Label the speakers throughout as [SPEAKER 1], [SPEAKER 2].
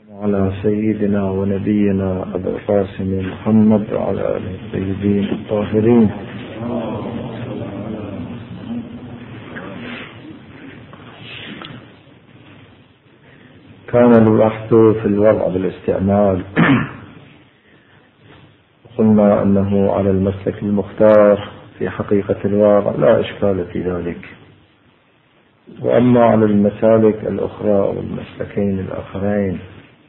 [SPEAKER 1] على سيدنا ونبينا أبي القاسم محمد وعلى آله الطيبين الطاهرين. كان البحث في الوضع بالاستعمال، قلنا أنه على المسلك المختار في حقيقة الوضع لا إشكال في ذلك، وأما على المسالك الأخرى والمسلكين الآخرين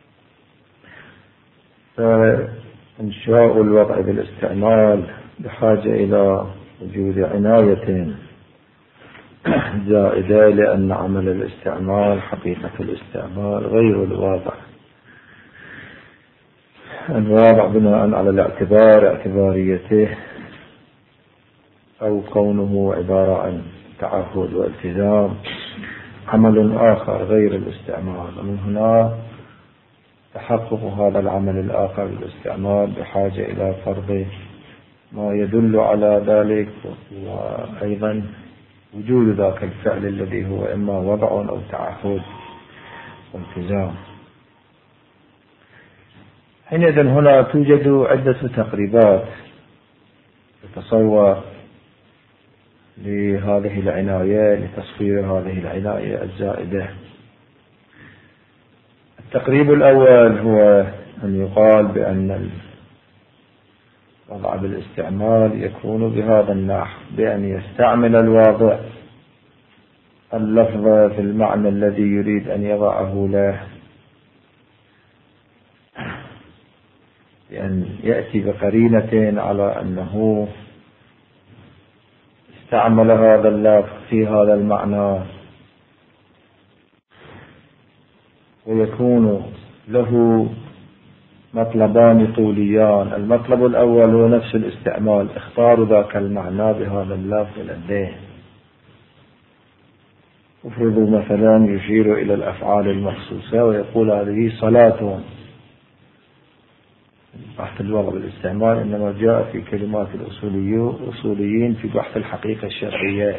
[SPEAKER 1] فإنشاء الوضع بالاستعمال بحاجة إلى وجود عناية زائدة، لأن عمل الاستعمال حقيقة الاستعمال غير الواضع. الواضع بناء على الاعتبار، اعتباريته أو كونه عبارة عن تعهد والتزام، عمل آخر غير الاستعمال. ومن هنا تحقق هذا العمل الآخر الاستعمال بحاجة إلى فرض ما يدل على ذلك، وأيضا وجود ذاك الفعل الذي هو إما وضع أو تعهد والتزام. حينئذ هنا توجد عدة تقريبات تتصور لهذه العناية، لتصوير هذه العناية الزائدة. التقريب الأول هو أن يقال بأن الوضع بالاستعمال يكون بهذا النحو، بأن يستعمل الواضع اللفظ في المعنى الذي يريد أن يضعه له، بأن يأتي بقرينة على أنه استعمل هذا اللفظ في هذا المعنى، ويكون له مطلبان طوليان. المطلب الأول هو نفس الاستعمال، اختار ذاك المعنى بهذا اللفظ لديه. افرضوا مثلا يشير إلى الأفعال المخصوصة ويقول هذه صلاة. بحث الوضع بالاستعمال إنما جاء في كلمات الأصوليين في بحث الحقيقة الشرعية.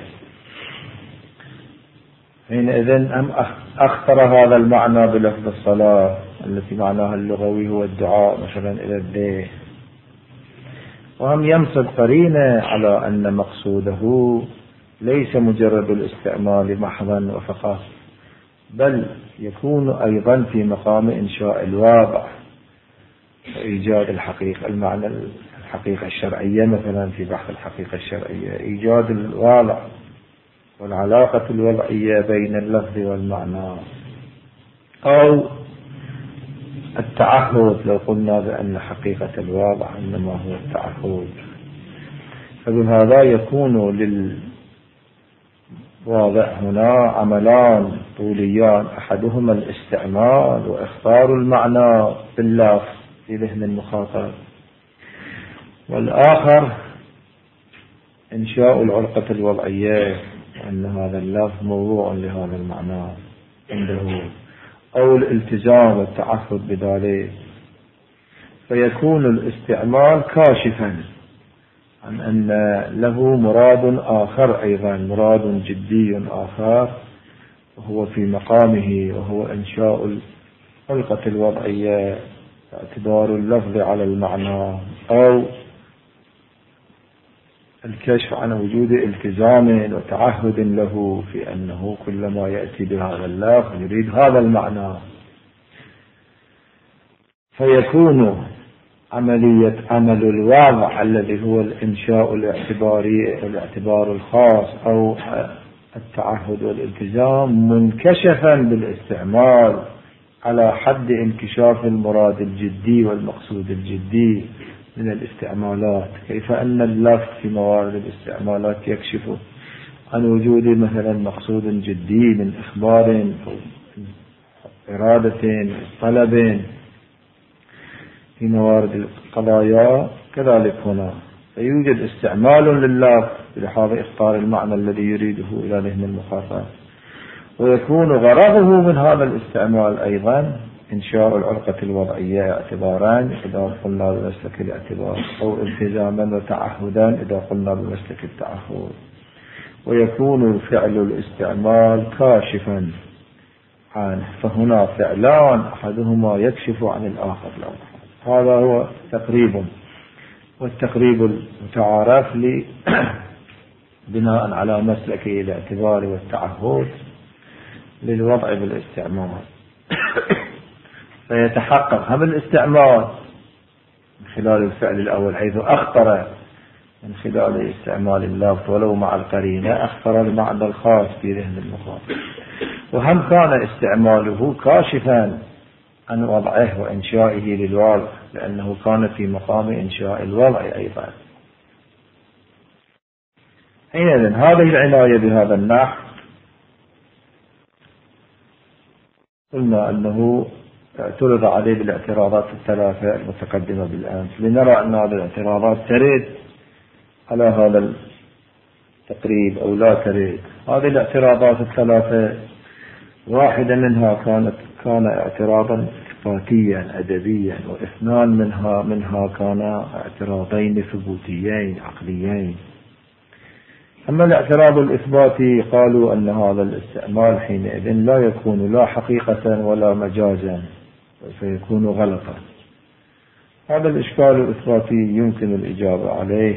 [SPEAKER 1] حينئذ أم أخطر هذا المعنى بلفظ الصلاة التي معناها اللغوي هو الدعاء مثلا إلى الدين، وهم يمسك قرينة على أن مقصوده ليس مجرد الاستعمال محضا وفقط، بل يكون أيضا في مقام إنشاء الواقع وإيجاد الحقيقة، المعنى الحقيقة الشرعية مثلا في بحث الحقيقة الشرعية، إيجاد الواقع والعلاقة الوضعية بين اللفظ والمعنى، أو التعهد لو قلنا بأن حقيقة الواقع إنما هو التعهد. فبهذا يكون للواضع هنا عملان طوليان، أحدهما الاستعمال وإخبار المعنى باللفظ في ذهن المخاطب، والآخر إنشاء العلاقة الوضعية، أن هذا اللفظ موضوع لهذا المعنى عنده، أو الالتزام والتعهد بذلك. فيكون الاستعمال كاشفا عن أن له مراد آخر، أيضا مراد جدي آخر وهو في مقامه، وهو إنشاء العلاقة الوضعية، اعتبار اللفظ على المعنى، أو الكشف عن وجود التزام وتعهد له في أنه كلما يأتي بهذا اللفظ يريد هذا المعنى. فيكون عملية عمل الواضع الذي هو الإنشاء الاعتباري، الاعتبار الخاص أو التعهد والالتزام، منكشفا بالاستعمال على حد انكشاف المراد الجدي والمقصود الجدي من الاستعمالات. كيف أن اللفظ في موارد الاستعمالات يكشف عن وجود مثلا مقصود جدي من إخبار أو إرادة طلب في موارد القضايا، كذلك هنا فيوجد استعمال لللفظ لحاظ إخبار المعنى الذي يريده إلى ذهن المخاطب، ويكون غرضه من هذا الاستعمال أيضا إنشاء العلاقة الوضعية اعتباران إذا قلنا بمسلك الاعتبار، أو التزاما وتعهدا إذا قلنا بمسلك التعهد. ويكون فعل الاستعمال كاشفا عنه، فهنا فعلان أحدهما يكشف عن الآخر. هذا هو تقريب، والتقريب المتعارف لي بناء على مسلك الاعتبار والتعهد للوضع بالاستعمال. فيتحقق هم الاستعمال من خلال الفعل الأول حيث أخطر من خلال استعمال اللفظ ولو مع القرينة، أخطر المعنى الخاص في ذهن المخاطب، وهم كان استعماله كاشفا عن وضعه وإنشائه للوضع، لأنه كان في مقام إنشاء الوضع أيضا. حينئذ هذه العناية بهذا النحو قلنا أنه اعترض عليه بالاعتراضات الثلاثة المتقدمة بالأمس، لنرى أن هذه الاعتراضات ترد على هذا التقريب أو لا ترد. هذه الاعتراضات الثلاثة واحدة منها كان اعتراضا إثباتيا أدبيا، واثنان منها كان اعتراضين ثبوتيين عقليين. أما الاعتراض الإثباتي قالوا أن هذا الاستعمال حينئذ لا يكون لا حقيقة ولا مجازا، فيكون غلطا. هذا الإشكال الإثباتي يمكن الإجابة عليه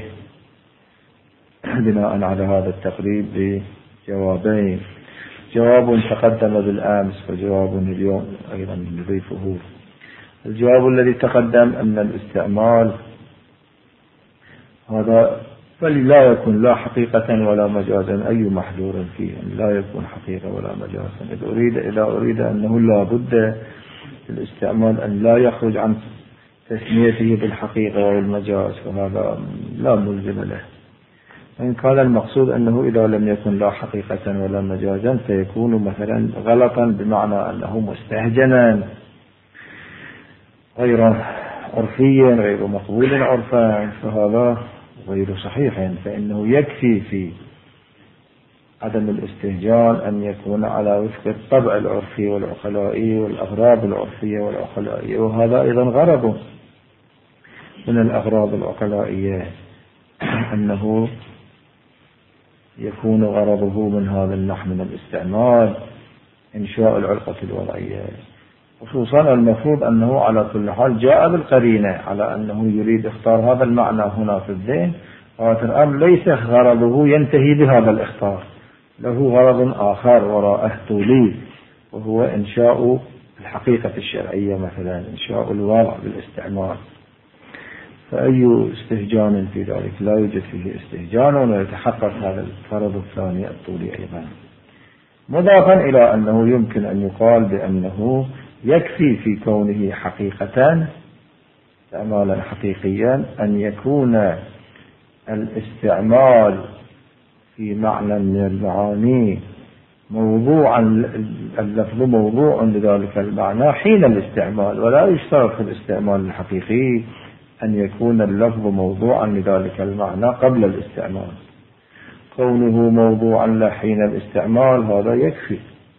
[SPEAKER 1] بناء على هذا التقريب بجوابين: جواب تقدم بالأمس وجواب اليوم أيضا نضيفه. الجواب الذي تقدم أن الاستعمال هذا لا يكون لا حقيقة ولا مجازا، أي محذور فيه لا يكون حقيقة ولا مجازا. إذا أريد أنه لا بد الاستعمال أن لا يخرج عن تسميته بالحقيقة والمجاز، وهذا لا ملزم له. إن كان المقصود أنه إذا لم يكن لا حقيقة ولا مجازا فيكون مثلا غلطا بمعنى أنه مستهجنا غير عرفيا غير مقبول عرفا، فهذا غير صحيح. فإنه يكفي في عدم الاستهجان أن يكون على وفق الطبع العرفي والعقلائي والأغراض العرفية والعقلائية، وهذا أيضا غرض من الأغراض العقلائية أنه يكون غرضه من هذا النحو من الاستعمال إنشاء العلاقة الوضعية. خصوصا المفروض أنه على كل حال جاء بالقرينة على أنه يريد اختار هذا المعنى هنا في الذهن، والأمر ليس غرضه ينتهي بهذا الاختار، له غرض آخر وراءه طولي، وهو إنشاء الحقيقة الشرعية، مثلا إنشاء الوضع بالاستعمال. فأي استهجان في ذلك؟ لا يوجد فيه استهجان، ويتحقق هذا الغرض الثاني الطولي أيضا. مضافا إلى أنه يمكن أن يقال بأنه يكفي في كونه حقيقة استعمالا حقيقيا أن يكون الاستعمال في معنى من المعاني موضوعا، اللفظ موضوع لذلك المعنى حين الاستعمال، ولا يشترط في الاستعمال الحقيقي أن يكون اللفظ موضوعا لذلك المعنى قبل الاستعمال. كونه موضوعا له حين الاستعمال هذا يكفي.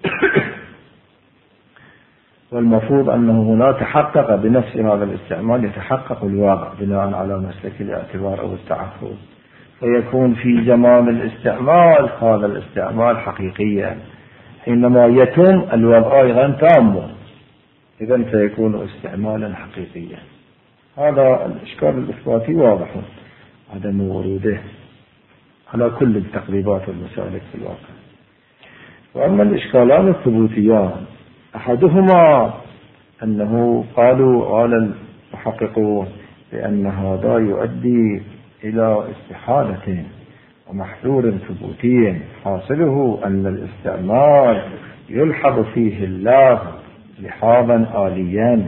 [SPEAKER 1] والمفروض أنه هنا تحقق بنفس هذا الاستعمال يتحقق الواقع بناء على مسلك الاعتبار أو التعهد، فيكون في زمان الاستعمال هذا الاستعمال حقيقيا، حينما يتم الوضع أيضا تاما، إذن سيكون استعمالا حقيقيا. هذا الإشكال الإثباتي واضح عدم وروده على كل التقريبات والمسالك في الواقع. وأما الإشكالان الثبوتيان أحدهما أنه قال المحققون بأن هذا يؤدي إلى استحالة ومحذور ثبوتي، حاصله أن الاستعمال يلحظ فيه اللفظ لحاظا آليا،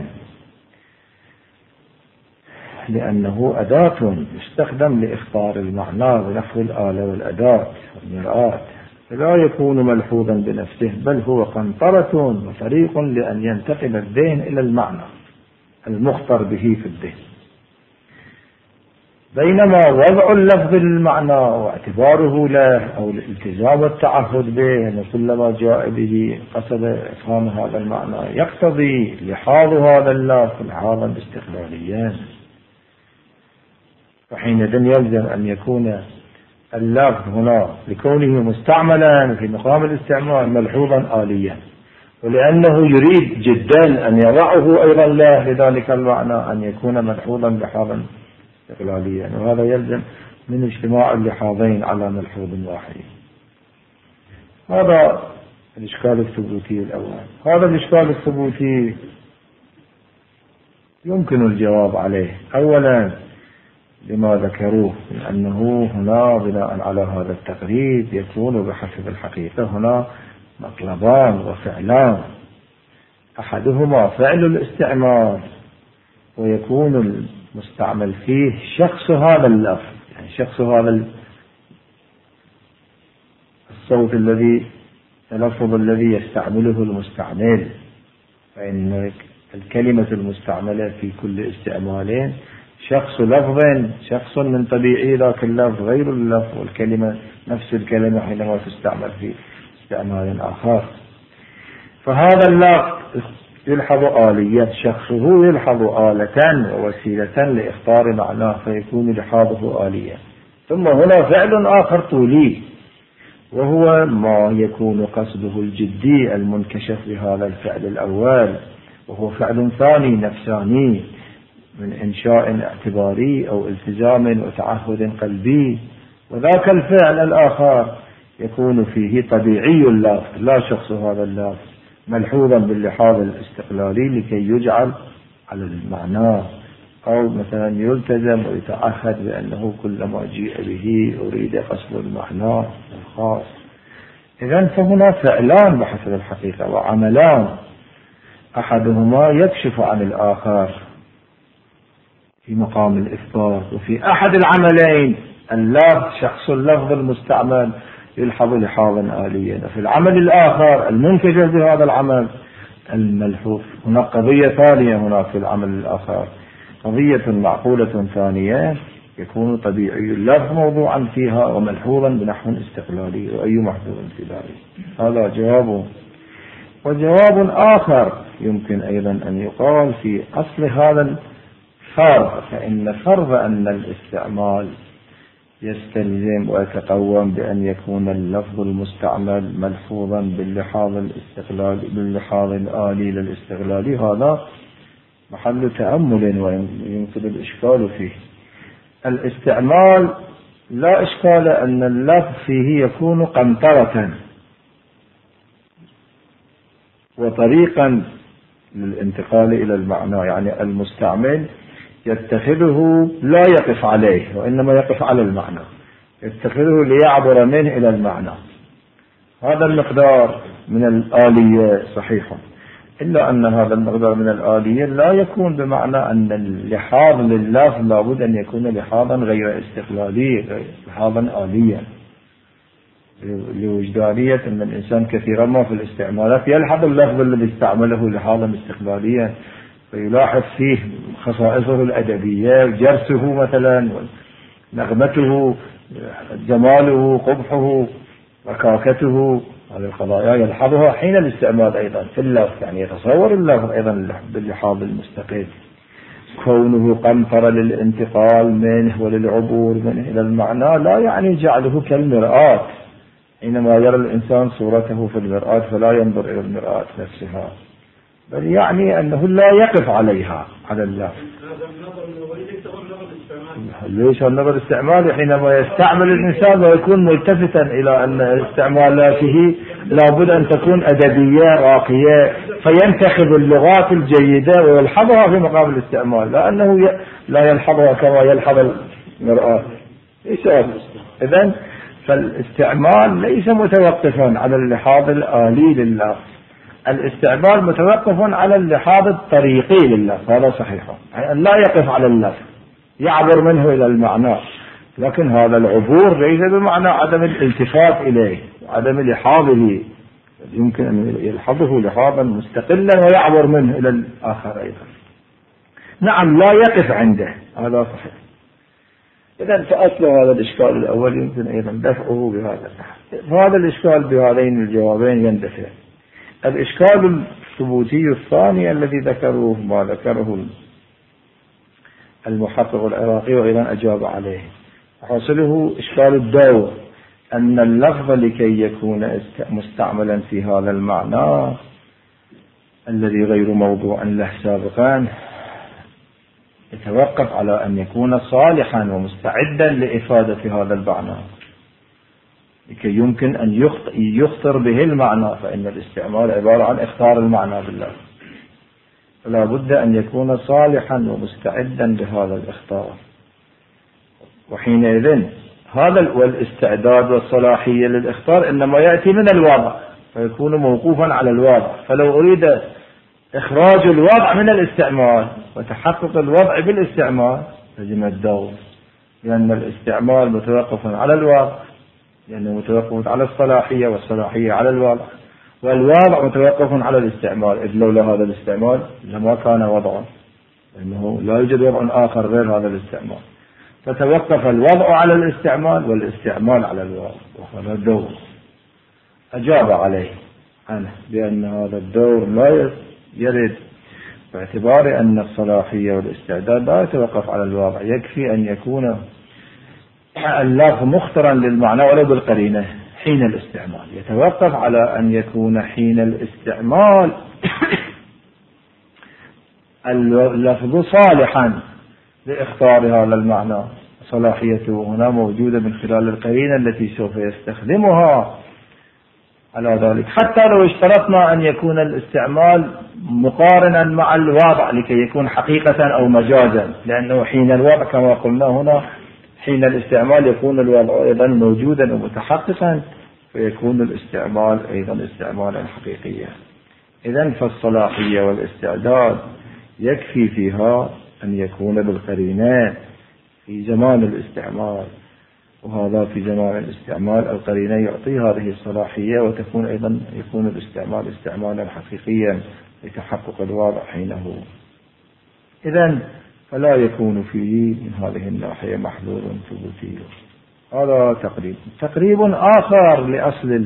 [SPEAKER 1] لأنه أداة يستخدم لإخبار المعنى بنحو الآلة والأداة والمرآة، فلا يكون ملحوظا بنفسه، بل هو قنطرة وطريق لأن ينتقل الذهن إلى المعنى المخطر به في الذهن. بينما وضع اللفظ للمعنى واعتباره له أو الالتزام والتعهد به أن كلما جاء به قصد إفهام هذا المعنى يقتضي لحاظ هذا اللفظ لحاظا استقلاليا، فحينئذ يلزم أن يكون اللفظ هنا لكونه مستعملا في مقام الاستعمال ملحوظا آليا، ولأنه يريد جدا أن يضعه أيضا له لذلك المعنى أن يكون ملحوظا لحاظا استقلاليا، وهذا يلزم من اجتماع اللحاظين على ملحوظ واحد. هذا الإشكال الثبوتي الأول. هذا الإشكال الثبوتي يمكن الجواب عليه. أولا لما ذكروه، لأنه هنا بناء على هذا التقريب يكون بحسب الحقيقة هنا مطلبان وفعلان، أحدهما فعل الاستعمال ويكون المستعمل فيه شخص هذا اللفظ، يعني شخص هذا الصوت الذي التلفظ الذي يستعمله المستعمل، فإن الكلمة المستعملة في كل استعمالين شخص لفظ، شخص من طبيعي ذاك اللفظ غير اللفظ، والكلمة نفس الكلمة حينما تستعمل في استعمال آخر. فهذا اللفظ يلحظ آلية، شخصه يلحظ آلة ووسيلة لإخبار معناه فيكون لحاظه آلية. ثم هنا فعل آخر طولي وهو ما يكون قصده الجدي المنكشف بهذا الفعل الأول، وهو فعل ثاني نفساني من إنشاء اعتباري أو التزام وتعهد قلبي، وذاك الفعل الآخر يكون فيه طبيعي اللفظ لا شخص هذا اللفظ ملحوظا باللحاظ الاستقلالي لكي يجعل على المعنى، أو مثلا يلتزم ويتعهد بأنه كلما جيء به أريد قصد المعنى الخاص. إذن فهنا فعلان بحسب الحقيقة وعملان، أحدهما يكشف عن الآخر في مقام الإثبات، وفي أحد العملين اللفظ شخص اللفظ المستعمل يلحظ لحاظا آليا، وفي العمل الآخر المنكشف بهذا العمل الملحوظ. هناك قضية ثانية هناك في العمل الآخر، قضية معقولة ثانية يكون طبيعي اللفظ موضوعا فيها وملحوظا بنحو استقلالي، وأي محذور انتباهي. هذا جواب. وجواب آخر يمكن أيضا أن يقال في أصل هذا الفرض، فإن فرض أن الاستعمال يستلزم ويتقوم بأن يكون اللفظ المستعمل ملحوظا باللحاظ الاستقلالي باللحاظ الآلي للاستقلالي، هذا محل تأمل ويمكن الإشكال فيه. الاستعمال لا إشكال أن اللفظ فيه يكون قنطرة وطريقا للانتقال إلى المعنى، يعني المستعمل يتخذه لا يقف عليه وإنما يقف على المعنى، يتخذه ليعبر منه إلى المعنى. هذا المقدار من الآلية صحيح، إلا أن هذا المقدار من الآلية لا يكون بمعنى أن اللحاظ لللفظ لابد أن يكون لحاظا غير استقلالي، لحاظا آليا، لوجدانية أن الإنسان كثيرا ما في الاستعمالات يلحظ اللفظ الذي استعمله لحاظا استقلاليا فيلاحظ فيه خصائصه الأدبية، جرسه مثلا، نغمته، جماله، قبحه، ركاكته، هذه القضايا يلحظها حين الاستعمال أيضا في اللفظ، يعني يتصور اللفظ أيضا باللحاظ المستقل. كونه قنطرة للانتقال منه وللعبور منه إلى المعنى لا يعني جعله كالمرآة، حينما يرى الإنسان صورته في المرآة فلا ينظر إلى المرآة نفسها، بل يعني أنه لا يقف عليها على اللفظ. ليش النظر الاستعمالي؟ حينما يستعمل الإنسان ويكون ملتفتا إلى أن استعمالاته لابد أن تكون أدبية راقية، فينتخب اللغات الجيدة ويلحظها في مقام الاستعمال، لأنه لا يلحظها كما يلحظ المرآة. إذن فالاستعمال ليس متوقفا على اللحاظ الآلي لللفظ، الاستعمال متوقف على اللحاظ الطريقي لللفظ، هذا صحيح، يعني لا يقف على اللفظ يعبر منه إلى المعنى، لكن هذا العبور ليس بمعنى عدم الالتفات إليه، عدم لحاظه، يمكن أن يلحظه لحاظا مستقلا ويعبر منه إلى الآخر أيضا. نعم لا يقف عنده، هذا صحيح. إذن فأصل هذا الإشكال الأول يمكن أيضا دفعه بهذا النحو. هذا الإشكال بهذين الجوابين يندفع. الإشكال الثبوتي الثاني الذي ذكروه ما ذكره المحقق العراقي وأيضا أجاب عليه، حاصله إشكال الدور، أن اللفظ لكي يكون مستعملا في هذا المعنى الذي غير موضوع له سابقا يتوقف على أن يكون صالحا ومستعدا لإفادة هذا المعنى لكي يمكن أن يخطر به المعنى، فإن الاستعمال عبارة عن اختار المعنى بالله، فلا بد أن يكون صالحا ومستعدا لهذا الاختار. وحينئذ هذا والاستعداد والصلاحية للاختار إنما يأتي من الوضع، فيكون موقوفا على الوضع. فلو أريد إخراج الوضع من الاستعمال وتحقق الوضع بالاستعمال لازم الدور، لأن الاستعمال متوقف على الوضع، لأنه متوقف على الصلاحية والصلاحية على الوضع، والوضع متوقف على الاستعمال، إذ لولا هذا الاستعمال لما كان وضعا، لأنه لا يوجد وضع آخر غير هذا الاستعمال. فتوقف الوضع على الاستعمال والاستعمال على الوضع، وهذا الدور. أجاب عليه عنه بأن هذا الدور لا يرد، باعتبار أن الصلاحية والاستعداد لا يتوقف على الوضع، يكفي أن يكون اللفظ مخترا للمعنى ولو بالقرينة حين الاستعمال. يتوقف على أن يكون حين الاستعمال اللفظ صالحا لاختار هذا المعنى، صلاحيته هنا موجودة من خلال القرينة التي سوف يستخدمها على ذلك. حتى لو اشترطنا أن يكون الاستعمال مقارنا مع الوضع لكي يكون حقيقة أو مجازا، لأنه حين الوضع كما قلنا هنا حين الاستعمال يكون الوضع أيضا موجودا ومتحققا، فيكون الاستعمال أيضا استعمالا حقيقيا. إذن فالصلاحية والاستعداد يكفي فيها أن يكون بالقرينة في زمان الاستعمال، وهذا في زمان الاستعمال القرينة يعطي هذه الصلاحية، وتكون أيضا يكون الاستعمال استعمالا حقيقيا لتحقق الوضع حينه. إذن فلا يكون فيه من هذه الناحية محذور ثبوتي. هذا تقريب آخر لأصل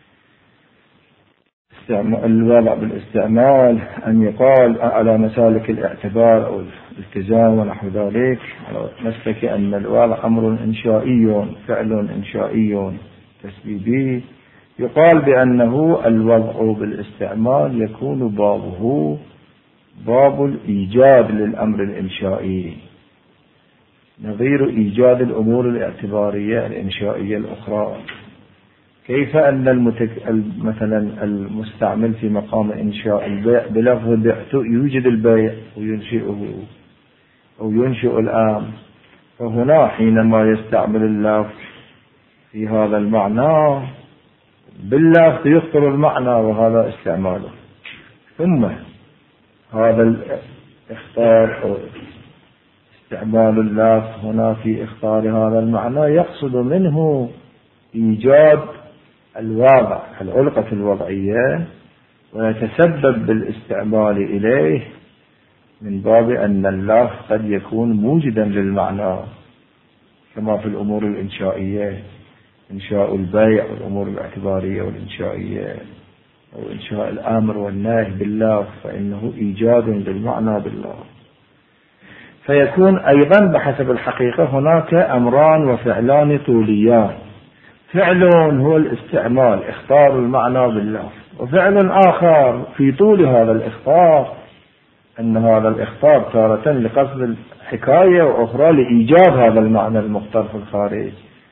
[SPEAKER 1] الوضع بالاستعمال، أن يقال على مسالك الاعتبار أو الالتزام ونحو ذلك، مسلك أن الوضع أمر إنشائي، فعل إنشائي تسبيبي، يقال بأنه الوضع بالاستعمال يكون بابه باب الإيجاد للأمر الإنشائي، نظير إيجاد الأمور الاعتبارية الإنشائية الأخرى. كيف أن مثلا المستعمل في مقام إنشاء البيع بلفظ بعت يوجد البيع وينشئه أو ينشئ الآن، فهنا حينما يستعمل اللفظ في هذا المعنى باللفظ يخطر المعنى وهذا استعماله. ثم هذا الاختار أو استعمال اللفظ هنا في اختار هذا المعنى يقصد منه إيجاد الوضع العلقة الوضعية، ويتسبب بالاستعمال إليه من باب أن اللفظ قد يكون موجدا للمعنى، كما في الأمور الإنشائية، إنشاء البيع والأمور الاعتبارية والإنشائية، أو إنشاء الأمر والنهي بالله، فإنه إيجاد للمعنى بالله. فيكون أيضا بحسب الحقيقة هناك أمران وفعلان طوليان، فعل هو الاستعمال اختار المعنى بالله، وفعل آخر في طول هذا الاختار أن هذا الاختار تارة لقصد الحكاية وأخرى لإيجاد هذا المعنى المختار في الخارج،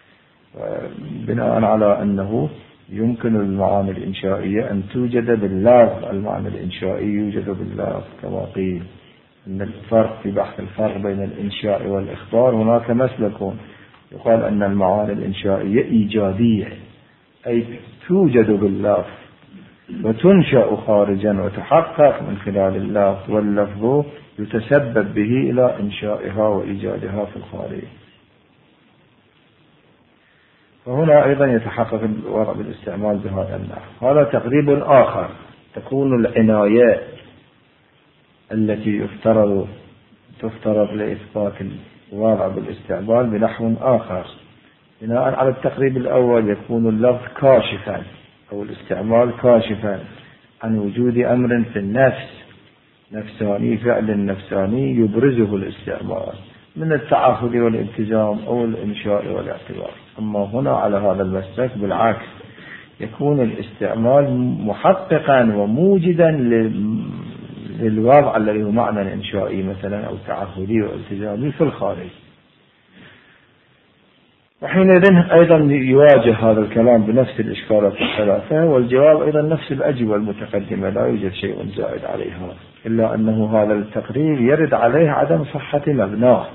[SPEAKER 1] بناء على أنه يمكن المعاني الإنشائية أن توجد باللفظ، المعنى الإنشائي يوجد باللفظ، كما قيل أن الفرق في بحث الفرق بين الإنشاء والإخبار هناك مسلك، يقال أن المعاني الإنشائية إيجادية، أي توجد باللفظ وتنشأ خارجا وتحقق من خلال اللفظ، واللفظ يتسبب به إلى إنشائها وإيجادها في الخارج. فهنا أيضا يتحقق الوضع بالاستعمال بهذا النحو. هذا تقريب آخر. تكون العناية التي تفترض لإثبات الوضع بالاستعمال بنحو آخر. بناء على التقريب الأول يكون اللفظ كاشفا أو الاستعمال كاشفا عن وجود أمر في النفس نفساني، فعل نفساني يبرزه الاستعمال من التعهد والالتزام أو الإنشاء والاعتبار. أما هنا على هذا المسلك بالعكس، يكون الاستعمال محققا وموجدا للوضع الذي هو معنى إنشائي مثلا أو تعهدي والتزامي في الخارج. وحينئذ أيضا يواجه هذا الكلام بنفس الإشكالات الثلاثة، والجواب أيضا نفس الأجوبة المتقدمة، لا يوجد شيء زائد عليها، إلا أنه هذا التقرير يرد عليه عدم صحة مبناه،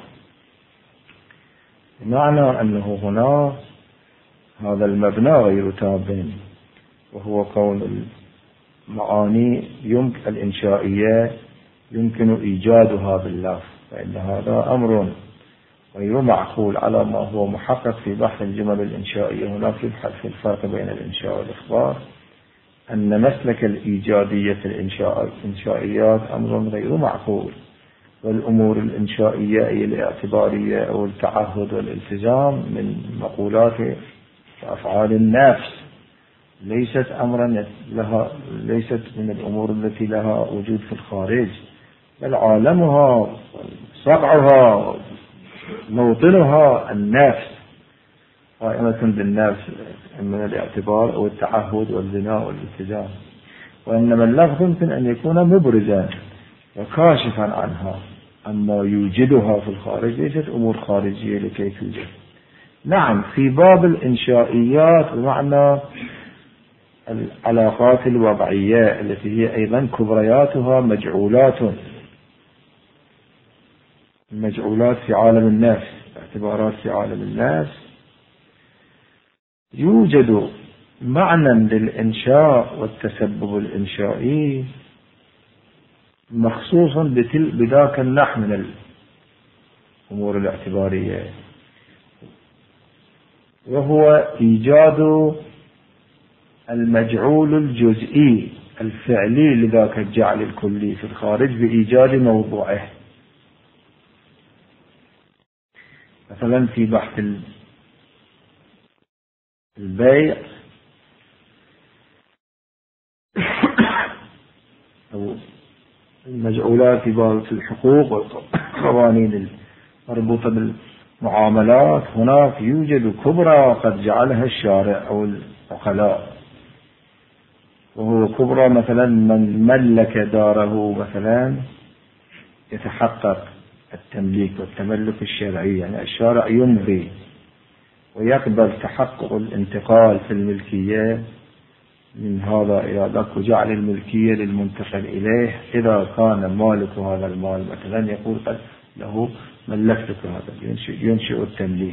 [SPEAKER 1] بمعنى أنه هنا هذا المبنى غير تام، وهو كون المعاني الإنشائية يمكن إيجادها باللفظ، فإن هذا أمر غير معقول على ما هو محقق في بحث الجمل الإنشائية. هناك يبحث في الفرق بين الإنشاء والإخبار، أن مسلك الإيجادية في الإنشائيات أمر غير معقول، والأمور الإنشائية أي الاعتبارية أو التعهد والالتزام من مقولات وأفعال النفس، ليست أمرا ليست من الأمور التي لها وجود في الخارج، بل عالمها صقعها موطنها النفس، قائمة بالنفس من الاعتبار أو التعهد والبناء والالتزام. وإنما اللفظ يمكن أن يكون مبرزا وكاشفا عنها، أما يوجدها في الخارج ليست أمور خارجية لكي توجد. نعم، في باب الإنشائيات بمعنى العلاقات الوضعية التي هي أيضا كبرياتها مجعولات في عالم النفس، اعتبارات في عالم النفس، يوجد معنى للإنشاء والتسبب الإنشائي مخصوص بذاك النحو من الأمور الاعتبارية، وهو إيجاد المجعول الجزئي الفعلي لذاك الجعل الكلي في الخارج بإيجاد موضوعه. مثلا في بحث البيع أو المجعولات في الحقوق والقوانين المربوطة بالمعاملات، هناك يوجد كبرى قد جعلها الشارع أو العقلاء، وهو كبرى مثلا من ملك داره مثلا يتحقق التمليك والتملك الشرعي، يعني الشارع يمضي ويقبل تحقق الانتقال في الملكية من هذا إلى ذاك، وجعل الملكية للمنتقل إليه. إذا كان مالك هذا المال مثلا يقول قد له ملكتك هذا، ينشئ التمليك.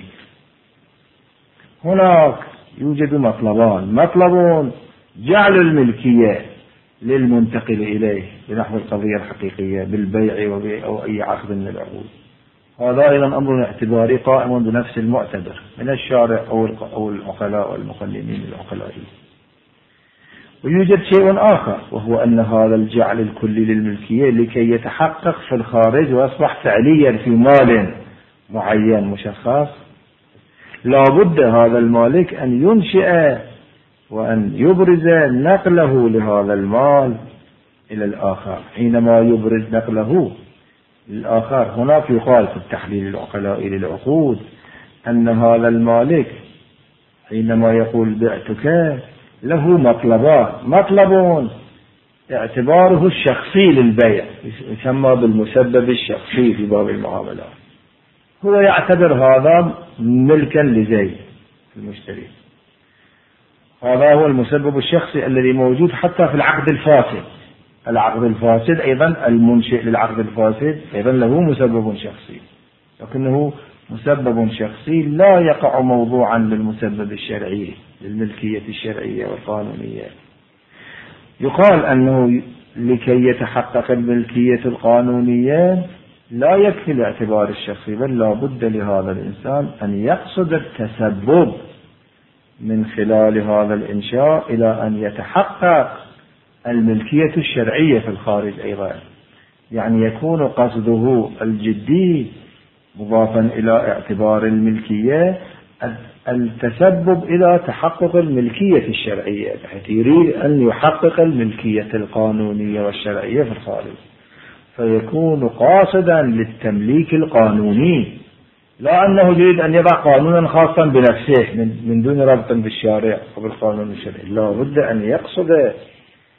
[SPEAKER 1] هناك يوجد مطلب جعل الملكية للمنتقل إليه بنحو القضية الحقيقية بالبيع أو أي عقد من العقود. هذا أيضا أمر اعتباري قائم بنفس المعتبر من الشارع أو العقلاء والمقننين العقلائيين. ويوجد شيء آخر، وهو أن هذا الجعل الكلي للملكية لكي يتحقق في الخارج ويصبح فعليا في مال معين مشخص، لا بد هذا المالك أن ينشئ وأن يبرز نقله لهذا المال إلى الآخر. حينما يبرز نقله للآخر، هناك يقال في التحليل العقلائي للعقود أن هذا المالك حينما يقول بعتك له مطلب اعتباره الشخصي للبيع، يسمى بالمسبب الشخصي في باب المعاملات. هو يعتبر هذا ملكا لزيد المشتري، هذا هو المسبب الشخصي الذي موجود حتى في العقد الفاسد. العقد الفاسد أيضا المنشئ للعقد الفاسد أيضا له مسبب شخصي، لكنه مسبب شخصي لا يقع موضوعا للمسبب الشرعي للملكية الشرعية والقانونية. يقال أنه لكي يتحقق الملكية القانونية لا يكفي الاعتبار الشخصي، بل لا بد لهذا الإنسان أن يقصد التسبب من خلال هذا الإنشاء إلى أن يتحقق الملكية الشرعية في الخارج أيضا. يعني يكون قصده الجدي مضافا إلى اعتبار الملكية التسبب إلى تحقق الملكية الشرعية، بحيث يريد أن يحقق الملكية القانونية والشرعية في الخارج، فيكون قاصدا للتمليك القانوني، لا أنه يريد أن يضع قانونا خاصا بنفسه من دون ربط بالشارع وبالقانون الشرعي. لا بد أن يقصد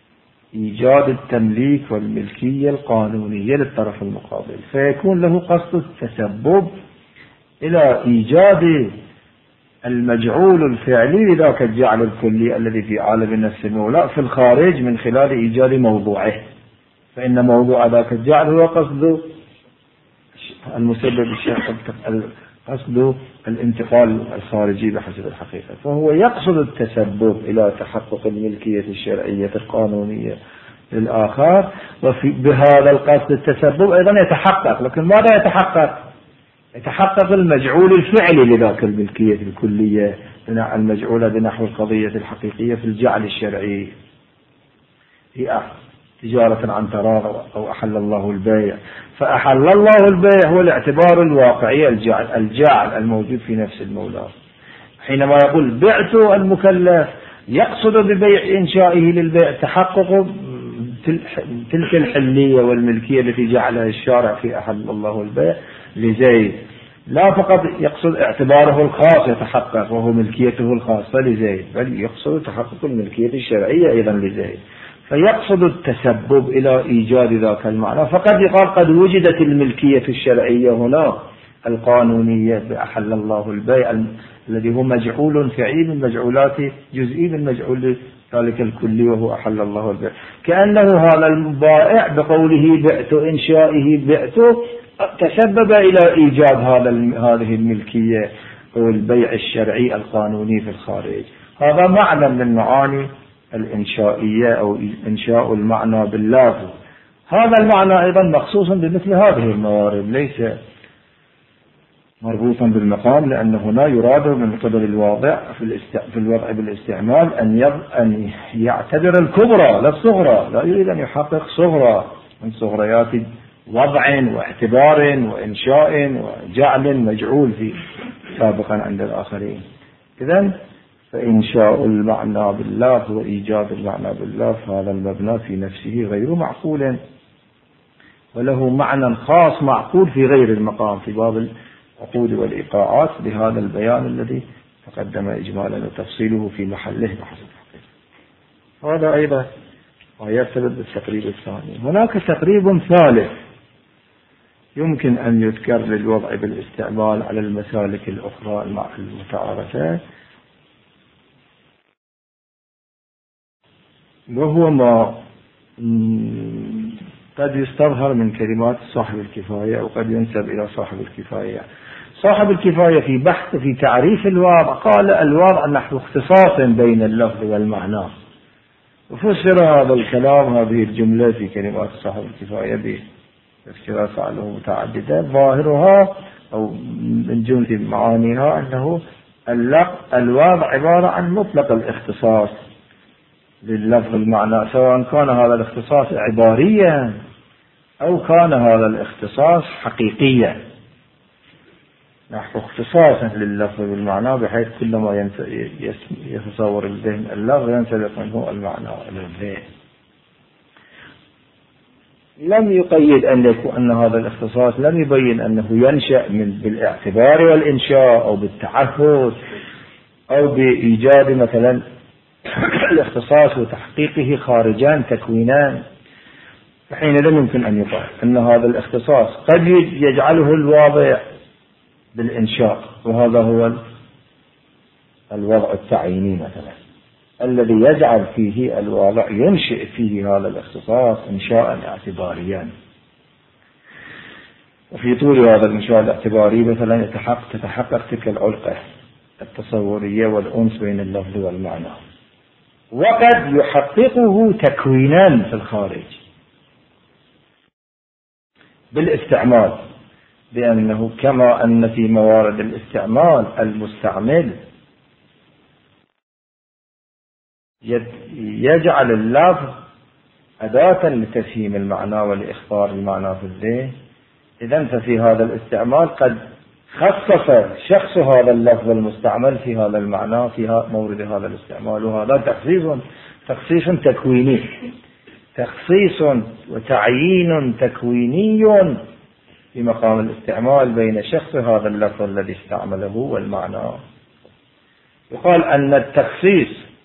[SPEAKER 1] إيجاد التمليك والملكية القانونية للطرف المقابل، فيكون له قصد التسبب إلى إيجاد المجعول الفعلي لذاك الجعل الكلي الذي في عالم النفس المولى في الخارج من خلال إيجاد موضوعه، فإن موضوع ذاك الجعل هو قصد المسبب قصد الانتقال الخارجي بحسب الحقيقة، فهو يقصد التسبب إلى تحقق الملكية الشرعية القانونية للآخر، بهذا القصد التسبب أيضا يتحقق، لكن ماذا يتحقق؟ يتحقق المجعول الفعلي لذاك الملكية الكلية المجعولة بنحو القضية الحقيقية في الجعل الشرعي، هي تجارة عن تراض أو أحل الله البيع، فأحل الله البيع هو الاعتبار الواقعي الجعل الموجود في نفس المولى. حينما يقول بعت المكلف يقصد ببيع إنشائه للبيع تحقق تلك الحلية والملكية التي جعلها الشارع في أحل الله البيع لزيد، لا فقط يقصد اعتباره الخاص يتحقق وهو ملكيته الخاصة لزيد، بل يقصد تحقق الملكية الشرعية أيضا لزيد، فيقصد التسبب إلى إيجاد ذاك المعنى. فقد يقال قد وجدت الملكية الشرعية هنا القانونية بأحل الله البيع الذي هو مجعول فعلي من مجعولات جزئي من مجعول ذلك الكلي وهو أحل الله البيع، كأنه هذا البائع بقوله بعت إنشائه بعت تسبب إلى إيجاد هذه الملكية أو البيع الشرعي القانوني في الخارج. هذا معنى من المعاني الإنشائية أو إنشاء المعنى باللافظ. هذا المعنى أيضا مخصوص بمثل هذه الموارد، ليس مربوطا بالمقام، لأن هنا يراد من قبل الواضع في الوضع بالاستعمال أن يعتبر الكبرى لا الصغرى، لا يريد أن يحقق صغرى من صغريات وضع واعتبار وإنشاء وجعل مجعول في سابقا عند الآخرين. إذن فإنشاء المعنى بالله وإيجاد المعنى بالله هذا المبنى في نفسه غير معقول، وله معنى خاص معقول في غير المقام في باب العقود والإيقاعات بهذا البيان الذي تقدم إجمالا وتفصيله في محله بحسب الحقيقة. هذا أيضا ويرتبط بالتقريب الثاني. هناك تقريب ثالث يمكن أن يذكر للوضع بالاستعمال على المسالك الأخرى المتعارفة، وهو ما قد يستظهر من كلمات صاحب الكفاية أو قد ينسب إلى صاحب الكفاية. صاحب الكفاية في بحث في تعريف الوضع قال الوضع نحو اختصاص بين اللفظ والمعنى، وفسر هذا الكلام هذه الجملة في كلمات صاحب الكفاية بافتراء فعله متعددة ظاهرها أو من جملة معانيها أنه الوضع عبارة عن مطلق الاختصاص لللفظ المعنى، سواء كان هذا الاختصاص عباريا أو كان هذا الاختصاص حقيقيا، نحو اختصاصا لللفظ بالمعنى بحيث كلما يتصور الذهن اللفظ ينسبق منه المعنى إلى الذهن. لم يقيد أن هذا الاختصاص لم يبين أنه ينشأ بالاعتبار والإنشاء أو بالتعهد أو بإيجاد مثلا الاختصاص وتحقيقه خارجان تكوينان، فحينئذ يمكن أن يقال أن هذا الاختصاص قد يجعله الواضع بالإنشاء، وهذا هو الوضع التعييني مثلا الذي يجعل فيه الواضع ينشئ فيه هذا الاختصاص إنشاء اعتباريا، وفي طول هذا الإنشاء الاعتباري مثلا تتحقق تلك العلاقة التصورية والأنس بين اللفظ والمعنى، وقد يحققه تكوينا في الخارج بالاستعمال، بأنه كما أن في موارد الاستعمال المستعمل يجعل اللفظ أداة لتفهيم المعنى ولإخبار المعنى في الذهن، إذن ففي هذا الاستعمال قد خصص شخص هذا اللفظ المستعمل في هذا المعنى في مورد هذا الاستعمال، وهذا تخصيص تكويني، تخصيص وتعيين تكويني في مقام الاستعمال بين شخص هذا اللفظ الذي استعمله والمعنى. يقال أن التخصيص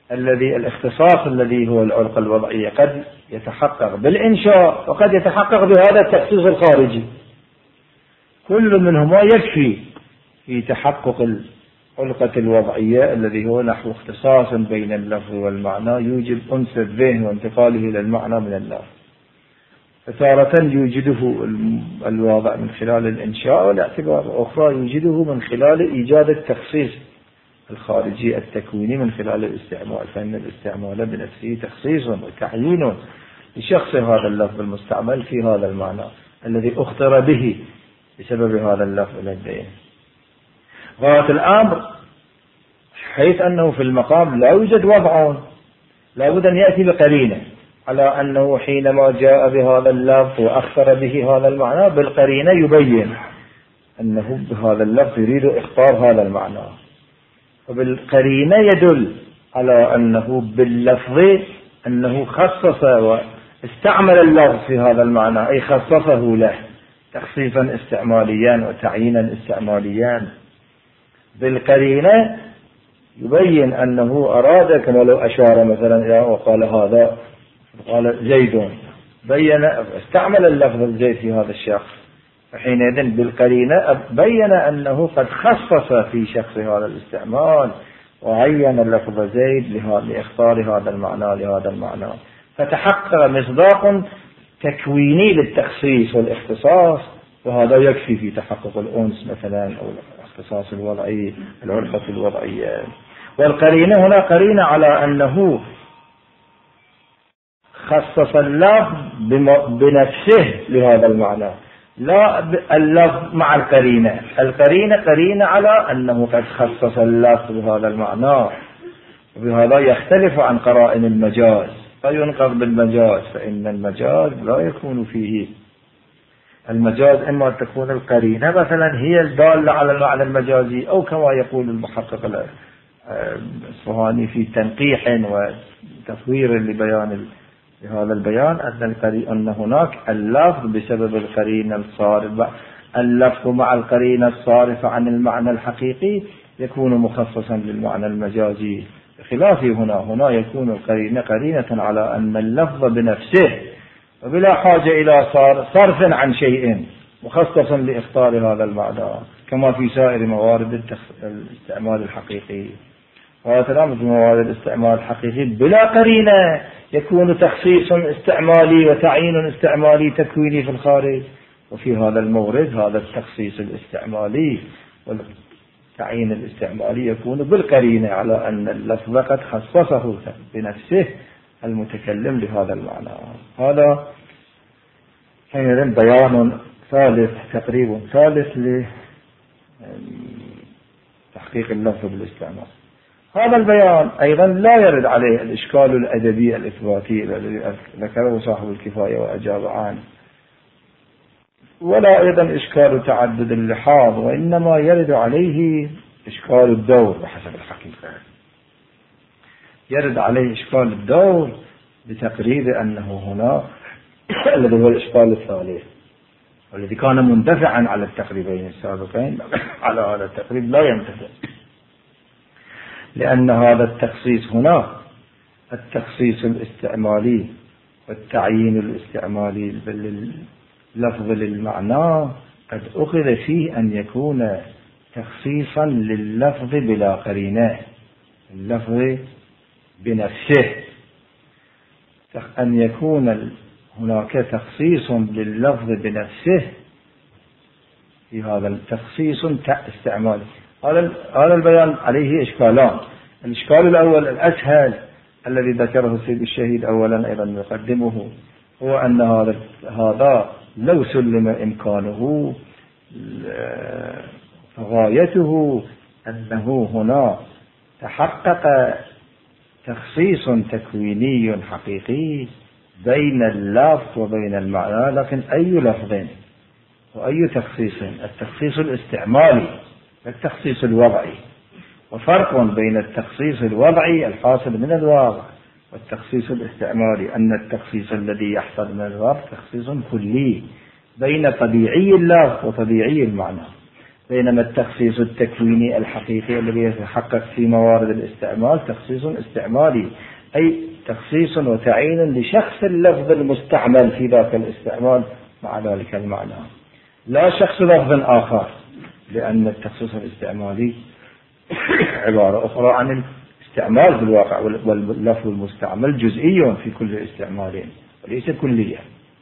[SPEAKER 1] الذي الاختصاص الذي هو العلقة الوضعية قد يتحقق بالإنشاء وقد يتحقق بهذا التخصيص الخارجي، كل منهما يكفي في تحقق العلقة الوضعية الذي هو نحو اختصاص بين اللفظ والمعنى يوجب أنس الذهن وانتقاله إلى المعنى من اللفظ، فتارة يوجده الواضع من خلال الإنشاء والاعتبار، وأخرى يوجده من خلال إيجاد التخصيص الخارجي التكويني من خلال الاستعمال، فإن الاستعمال بنفسه تخصيص وتعيين لشخص هذا اللفظ المستعمل في هذا المعنى الذي أخطر به بسبب هذا اللفظ لديه. غاية الأمر حيث أنه في المقام لا يوجد وضع، لا بد أن يأتي بقرينة على أنه حينما جاء بهذا اللفظ وأخطر به هذا المعنى بالقرينة يبين أنه بهذا اللفظ يريد إخطار هذا المعنى، وبالقرينة يدل على أنه باللفظ أنه خصص واستعمل اللفظ في هذا المعنى، أي خصصه له تخصيصا استعماليا وتعيينا استعماليا. بالقرينة يبين أنه أراد، كما لو أشار مثلا إلى وقال هذا قال زيد، بين استعمل اللفظ الزيد في هذا الشخص، فحينئذ بالقرينة بين أنه قد خصص في شخص هذا الاستعمال وعين اللفظ زيد لإخطار هذا المعنى لهذا المعنى، فتحقق مصداق تكويني للتخصيص والاختصاص، وهذا يكفي في تحقق الأنس مثلا أو الاختصاص الوضعي العلقة الوضعية. والقرينة هنا قرينة على أنه خصص اللفظ بنفسه لهذا المعنى، لا اللفظ مع القرينة. القرينة قرينة على أنه قد خصص اللفظ بهذا المعنى، وبهذا يختلف عن قرائن المجاز، فينقض بالمجاز، فإن المجاز لا يكون فيه المجاز إما تكون القرينة مثلا هي الدالة على المعنى المجازي، أو كما يقول المحقق الأصفهاني في تنقيح وتطوير لبيان هذا البيان أن هناك اللفظ بسبب القرينة الصارفة، اللفظ مع القرينة الصارفة عن المعنى الحقيقي يكون مخصصا للمعنى المجازي، بخلاف هنا يكون القرينة قرينة على أن اللفظ بنفسه وبلا حاجة إلى صرف عن شيء مخصصا لإخطار هذا المعنى، كما في سائر موارد الاستعمال الحقيقي. وهذا في موارد الاستعمال الحقيقي بلا قرينة يكون تخصيص استعمالي وتعيين استعمالي تكويني في الخارج، وفي هذا المورد هذا التخصيص الاستعمالي والتعيين الاستعمالي يكون بالقرينة على أن اللفظ قد خصصه بنفسه المتكلم لهذا المعنى. هذا حينئذ بيان ثالث تقريب ثالث لتحقيق اللفظ بالاستعمال. هذا البيان أيضا لا يرد عليه الإشكال الأدبي الإثباتي الذي ذكره صاحب الكفاية وأجاب عنه، ولا أيضا إشكال تعدد اللحاظ، وإنما يرد عليه إشكال الدور بحسب الحقيقة، يرد عليه إشكال الدور بتقريب أنه هنا الذي هو الإشكال الثالث والذي كان مندفعا على التقريبين السابقين على هذا التقريب لا ينتفع، لأن هذا التخصيص هنا التخصيص الاستعمالي والتعيين الاستعمالي باللفظ للمعنى قد أخذ فيه أن يكون تخصيصا لللفظ بلا قرينة، اللفظ بنفسه، أن يكون هناك تخصيص لللفظ بنفسه في هذا التخصيص استعمالي. هذا البيان عليه إشكالان. الإشكال الأول الأسهل الذي ذكره السيد الشهيد أولا أيضا يقدمه هو أن هذا لو سلم إمكانه غايته أنه هنا تحقق تخصيص تكويني حقيقي بين اللفظ وبين المعنى، لكن أي لفظ وأي تخصيص، التخصيص الاستعمالي والتخصيص الوضعي، وفرق بين التخصيص الوضعي الحاصل من الواقع والتخصيص الاستعمالي، أن التخصيص الذي يحصل من الواقع تخصيص كلي بين طبيعي اللفظ وطبيعي المعنى، بينما التخصيص التكويني الحقيقي الذي يتحقق في موارد الاستعمال تخصيص استعمالي، أي تخصيص وتعيين لشخص اللفظ المستعمل في ذاك الاستعمال مع ذلك المعنى، لا شخص لفظ آخر، لأن التخصيص الاستعمالي عبارة أخرى عن الاستعمال في الواقع، واللفظ المستعمل جزئي في كل استعمالين وليس كليا.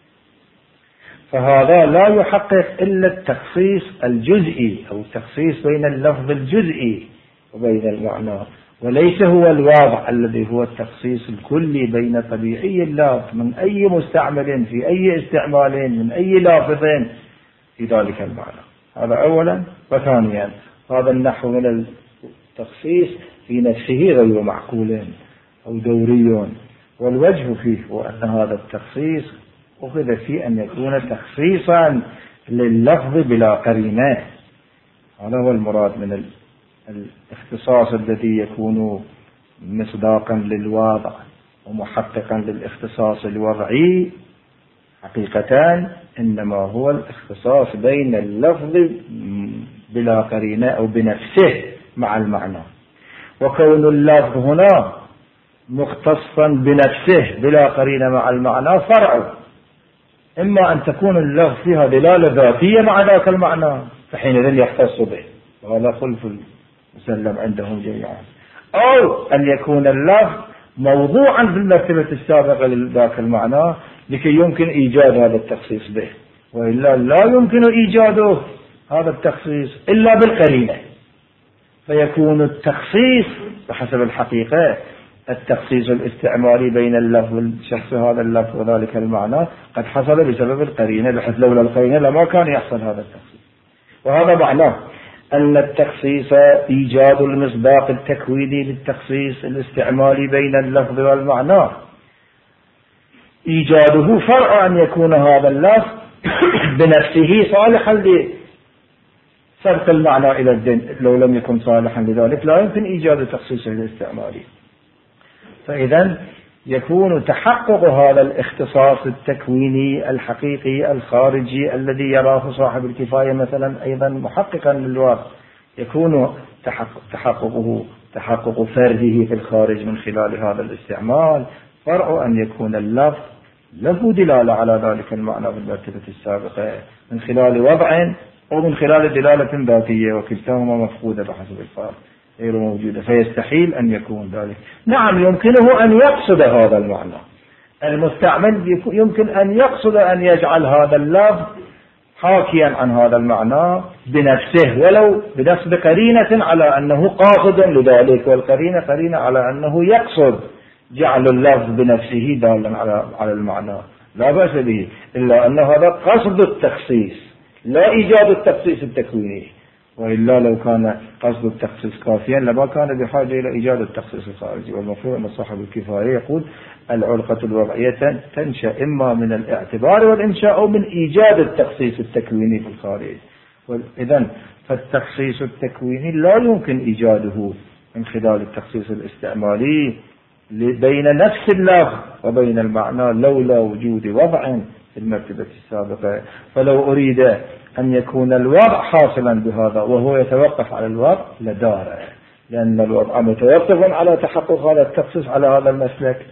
[SPEAKER 1] فهذا لا يحقق إلا التخصيص الجزئي أو التخصيص بين اللفظ الجزئي وبين المعنى، وليس هو الواضح الذي هو التخصيص الكلي بين طبيعي اللفظ من أي مستعمل في أي استعمالين من أي لافظ في ذلك المعنى. هذا أولا. وثانيا هذا النحو من التخصيص في نفسه غير معقول أو دوري، والوجه فيه هو أن هذا التخصيص أخذ فيه أن يكون تخصيصا لللفظ بلا قرينة. هذا هو المراد من الاختصاص الذي يكون مصداقا للواضع ومحققا للاختصاص الوضعي. حقيقة إنما هو الاختصاص بين اللفظ بلا قرينة أو بنفسه مع المعنى، وكون اللفظ هنا مختصا بنفسه بلا قرينة مع المعنى فرع، إما أن تكون اللفظ فيها دلالة ذاتية مع ذاك المعنى فحينئذ يختص به، وهذا خلف مسلم عندهم جميعا، أو أن يكون اللفظ موضوعا في المرتبة السابقة لذاك المعنى لكي يمكن إيجاد هذا التخصيص به، وإلا لا يمكن إيجاده هذا التخصيص إلا بالقرينة. فيكون التخصيص بحسب الحقيقة التخصيص الاستعمالي بين اللفظ الشخص هذا اللفظ وذلك المعنى قد حصل بسبب القرينة، بحيث لولا القرينة لما كان يحصل هذا التخصيص. وهذا معناه أن التخصيص إيجاد المصداق التكويني للتخصيص الاستعمالي بين اللفظ والمعنى، إيجاده فرع أن يكون هذا اللفظ بنفسه صالحا لصرف المعنى إلى الدين، لو لم يكن صالحا لذلك لا يمكن إيجاد تخصيصه الاستعمالي. فإذا يكون تحقق هذا الاختصاص التكويني الحقيقي الخارجي الذي يراه صاحب الكفاية مثلا أيضا محققا للواقع، يكون تحقق فرده في الخارج من خلال هذا الاستعمال فرع أن يكون اللفظ له دلالة على ذلك المعنى بالمرتبة السابقة من خلال وضع أو من خلال دلالة ذاتية، وكلتاهما مفقودة بحسب الفارق غير موجودة، فيستحيل أن يكون ذلك. نعم يمكنه أن يقصد هذا المعنى، المستعمل يمكن أن يقصد أن يجعل هذا اللفظ حاكيا عن هذا المعنى بنفسه ولو بنفس قرينة على أنه قاصد لذلك، والقرينة قرينة على أنه يقصد جعل اللفظ بنفسه دالا على المعنى، لا بأس به، إلا أن هذا قصد التخصيص لا إيجاد التخصيص التكويني، وإلا لو كان قصد التخصيص كافيا لما كان بحاجة إلى إيجاد التخصيص الخارجي. والمفروض أن صاحب الكفاية يقول العلقة الوضعية تنشأ إما من الاعتبار والإنشاء أو من إيجاد التخصيص التكويني في الخارج. إذن فالتخصيص التكويني لا يمكن إيجاده من خلال التخصيص الاستعمالي بين نفس اللفظ وبين المعنى لولا وجود وضع في المرتبة السابقة. فلو أريد أن يكون الوضع حاصلا بهذا وهو يتوقف على الوضع لدار، لأن الوضع متوقف على تحقق هذا التخصيص على هذا المسلك،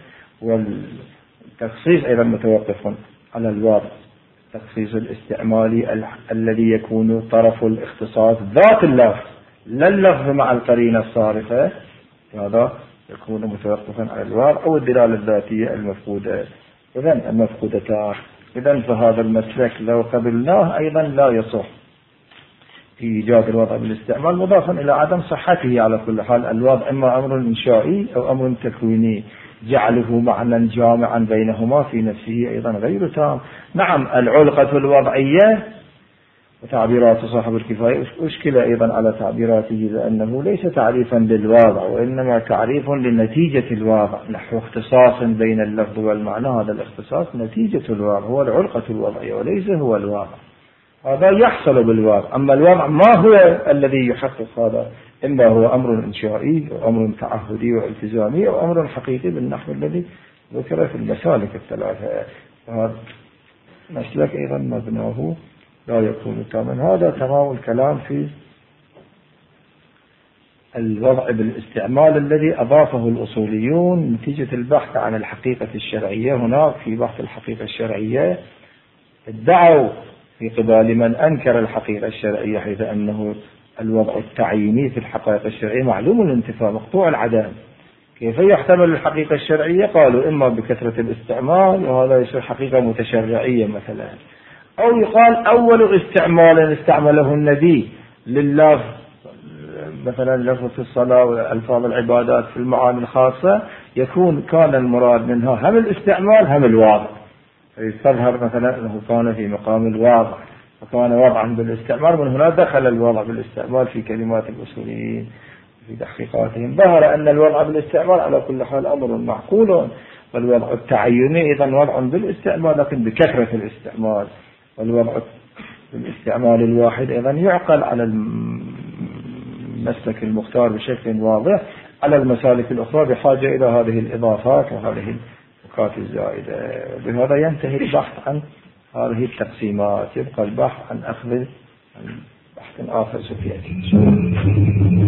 [SPEAKER 1] والتخصيص أيضا متوقف على الوضع التخصيص الاستعمالي الذي يكون طرف الاختصاص ذات اللفظ لا اللفظ مع القرينة الصارفة، هذا يكون متوقفا على الوضع أو الدلالة الذاتية المفقودة. إذن المفقودتان. إذن فهذا المسلك لو قبلناه أيضا لا يصح في إيجاد الوضع بالاستعمال، مضافا إلى عدم صحته. على كل حال الوضع إما أمر إنشائي أو أمر تكويني، جعله معنى جامعا بينهما في نفسه أيضا غير تام. نعم العلقة الوضعية وتعبيرات صاحب الكفاية أشكل أيضا على تعبيراته، لأنه ليس تعريفا للواضع وإنما تعريف لنتيجة الواضع، نحو اختصاص بين اللفظ والمعنى. هذا الاختصاص نتيجة الواضع، هو العلقة الوضعية وليس هو الواضع. هذا يحصل بالواضع، أما الواضع ما هو الذي يحقق هذا، إما هو أمر إنشائي أو أمر تعهدي والتزامي أو أمر حقيقي بالنحو الذي ذكر في المسالك الثلاثة. هذا مسلك أيضا مبناه لا يكون تاما. هذا تمام الكلام في الوضع بالاستعمال الذي أضافه الأصوليون نتيجة البحث عن الحقيقة الشرعية. هناك في بحث الحقيقة الشرعية ادعوا في قبال من أنكر الحقيقة الشرعية، حيث أنه الوضع التعييني في الحقائق الشرعية معلوم الانتفاء مقطوع العدم. كيف يحتمل الحقيقة الشرعية؟ قالوا إما بكثرة الاستعمال وهذا يصير حقيقة متشرعية مثلا، أو يقال أول استعمال استعمله النبي لله مثلا لفظ الصلاة والألفاظ العبادات في المعاني الخاصة يكون كان المراد منها هم الاستعمال هم الواضع، فيظهر مثلا أنه كان في مقام الواضع وكان وضعا بالاستعمال، من هنا دخل الوضع بالاستعمال في كلمات الأصوليين في تحقيقاتهم. ظهر أن الوضع بالاستعمال على كل حال أمر معقول، والوضع التعيني إذن وضع بالاستعمال لكن بكثرة الاستعمال، والوضع بالاستعمال الواحد إذن يعقل على المسلك المختار بشكل واضح، على المسالك الأخرى بحاجة إلى هذه الإضافات وهذه النقاط الزائدة. بهذا ينتهي البحث عن هذه التقسيمات، يبقى البحث عن أخذ بحث آخر سفياتي.